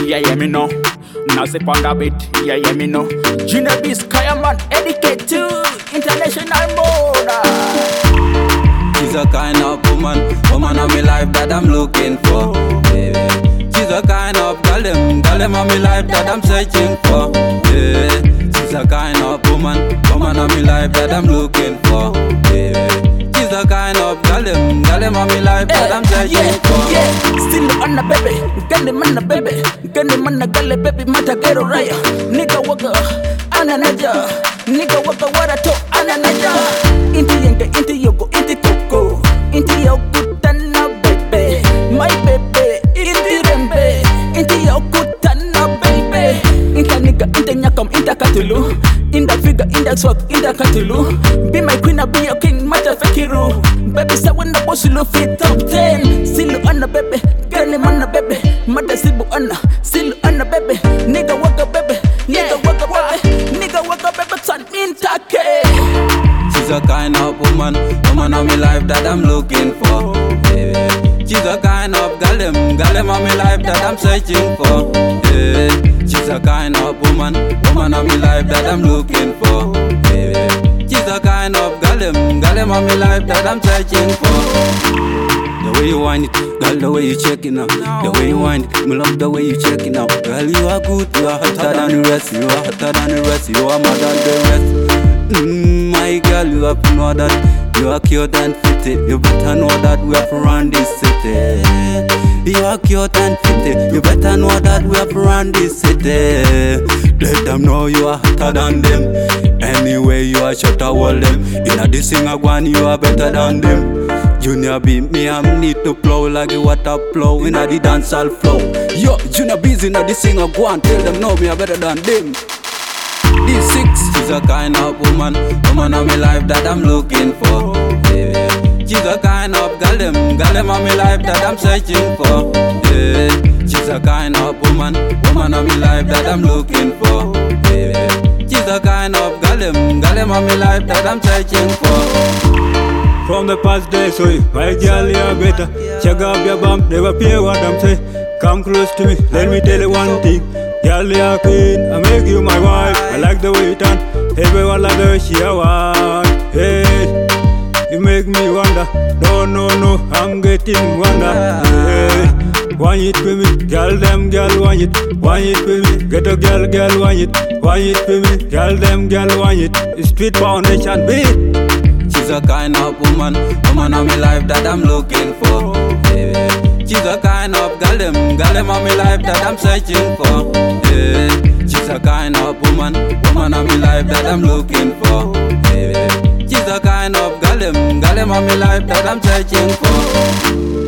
yeah, me know. Now step on the beat, yeah, me know. Junior Beast, Kayaman, educate to international mode. She's a kind of woman of my life that I'm looking for. Yeah. She's a kind of girl them of my life that I'm searching for. Yeah. She's a kind of woman of my life that I'm looking for. Yeah. She's a kind of girl them of my life that I'm searching for. Yeah, still on the baby, gani mana baby, gani mana gale baby mata gero raya. Nigga waka ananaja, nigga waka warato ananaja. Inti yenke, inti yoko, inti koko, inti yokutana baby, my baby, inti rembe, inti yokutana baby. Inta nigga, inta nyakam, inta katulu, inta figure, inta swag, inta katulu. Be my queen, I'll be your king, mata fakiru. Baby, say when the boss you fit top 10. Still on the baby, girl on the baby, mata sibu on still on the baby. Nigga waka baby, nigga waka baby, nigga waka baby, turn into K. She's a kind of woman of my life that I'm looking for. Yeah. She's a kind of girl them of my life that I'm searching for. Yeah. She's a kind of woman of my life that I'm looking for. Yeah. She's a kind of girl them of my life that I'm searching for. The way you wind it, girl, the way you check it out. The way you wind it, me love the way you check it out. Girl, you are good, you are hotter than the rest. You are hotter than the rest, you are more than the rest. My girl, you have to know that you are cute and pretty. You better know that we have to run this city. You are cute and pretty. You better know that we have to run this city. Let them know you are hotter than them. Anyway, you are shut out all them. In a this thing one, you are better than them. Junior B, me I need to plow like a water plow in a the dancehall flow. Yo, Junior B's in a this thing go and tell them no, me are better than them. D6, she's a kind of woman of my life that I'm looking for. Yeah. She's a kind of girl them of my life that I'm searching for. Yeah. She's a kind of woman of my life that I'm looking for. Yeah. She's a kind of girl them of my life that I'm searching for. From the past days, so my girl, you're better. Check up your bum, never fear what I'm saying. Come close to me, let me tell you one thing. Girl, you're queen, I make you my wife. I like the way you turn, everyone like the she a wife. Hey, you make me wonder. No, I'm getting wonder. Hey, want it for me, girl, them girl, want it for me. Get a girl, want it for me. Girl, them girl, want it. Street foundation beat. She's a kind of woman of my life that I'm looking for. Yeah. She's a kind of girl them of my life that I'm searching for. Yeah. She's a kind of woman of my life that I'm looking for. Yeah. She's a kind of girl them of my life that I'm searching for.